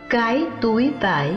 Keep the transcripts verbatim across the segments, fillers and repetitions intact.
Cái túi vải.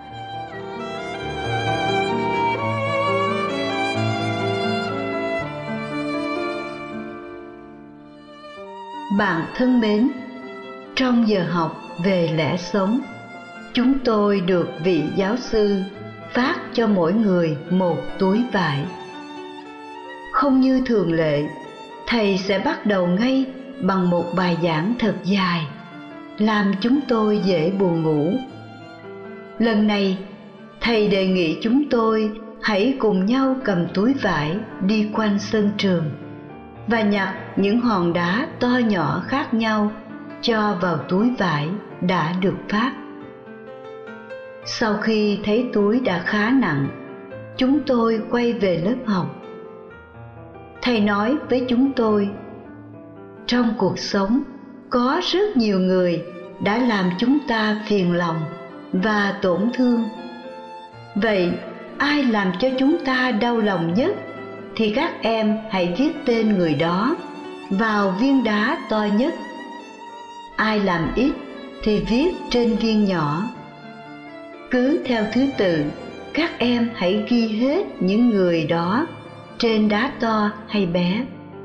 Bạn thân mến, trong giờ học về lẽ sống, chúng tôi được vị giáo sư phát cho mỗi người một túi vải. Không như thường lệ, thầy sẽ bắt đầu ngay bằng một bài giảng thật dài, làm chúng tôi dễ buồn ngủ. Lần này, thầy đề nghị chúng tôi hãy cùng nhau cầm túi vải đi quanh sân trường và nhặt những hòn đá to nhỏ khác nhau cho vào túi vải đã được phát. Sau khi thấy túi đã khá nặng, chúng tôi quay về lớp học. Thầy nói với chúng tôi, trong cuộc sống có rất nhiều người đã làm chúng ta phiền lòng và tổn thương. Vậy ai làm cho chúng ta đau lòng nhất thì các em hãy viết tên người đó vào viên đá to nhất. Ai làm ít thì viết trên viên nhỏ. Cứ theo thứ tự, các em hãy ghi hết những người đó trên đá to hay bé.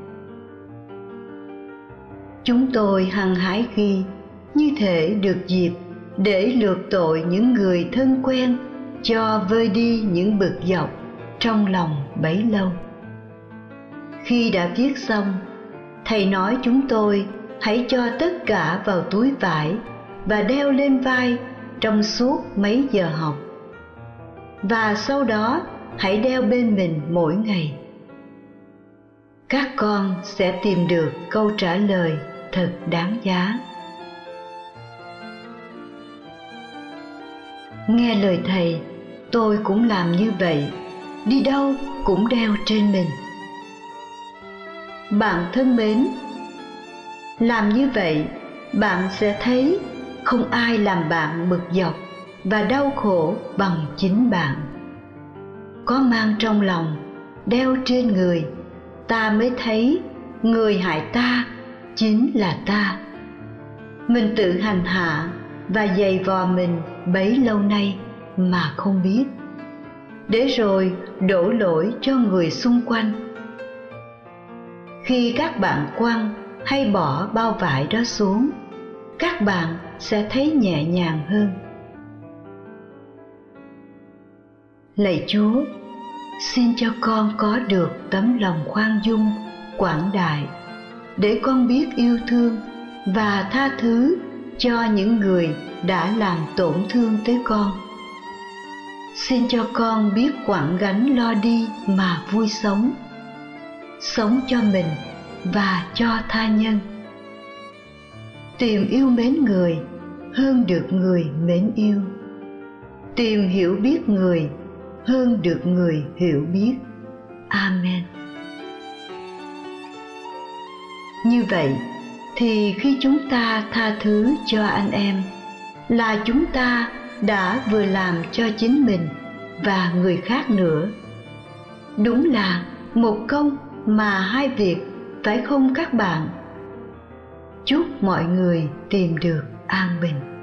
Chúng tôi hăng hái ghi, như thể được dịp để lượt tội những người thân quen, cho vơi đi những bực dọc trong lòng bấy lâu. Khi đã viết xong, thầy nói chúng tôi hãy cho tất cả vào túi vải và đeo lên vai trong suốt mấy giờ học. Và sau đó hãy đeo bên mình mỗi ngày. Các con sẽ tìm được câu trả lời thật đáng giá. Nghe lời thầy, tôi cũng làm như vậy, đi đâu cũng đeo trên mình. Bạn thân mến, làm như vậy, bạn sẽ thấy không ai làm bạn bực dọc và đau khổ bằng chính bạn. Có mang trong lòng, đeo trên người, ta mới thấy người hại ta chính là ta. Mình tự hành hạ và giày vò mình bấy lâu nay mà không biết, để rồi đổ lỗi cho người xung quanh. Khi các bạn quăng hay bỏ bao vải đó xuống, các bạn sẽ thấy nhẹ nhàng hơn. Lạy Chúa, xin cho con có được tấm lòng khoan dung, quảng đại, để con biết yêu thương và tha thứ cho những người đã làm tổn thương tới con. Xin cho con biết quẳng gánh lo đi mà vui sống, sống cho mình và cho tha nhân. Tìm yêu mến người hơn được người mến yêu. Tìm hiểu biết người hơn được người hiểu biết. Amen. Như vậy thì khi chúng ta tha thứ cho anh em, là chúng ta đã vừa làm cho chính mình và người khác nữa. Đúng là một công mà hai việc, phải không các bạn? Chúc mọi người tìm được an bình.